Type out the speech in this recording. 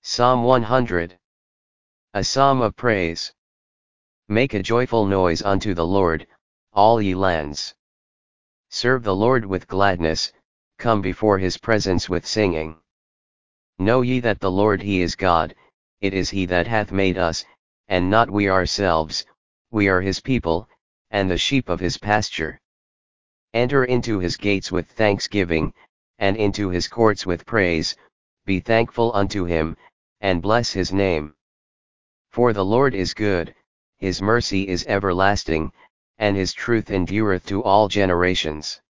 Psalm 100. A psalm of praise. Make a joyful noise unto the Lord, all ye lands. Serve the Lord with gladness, come before his presence with singing. Know ye that the Lord he is God, it is he that hath made us, and not we ourselves, we are his people, and the sheep of his pasture. Enter into his gates with thanksgiving, and into his courts with praise, be thankful unto him, and bless his name. For the Lord is good, his mercy is everlasting, and his truth endureth to all generations.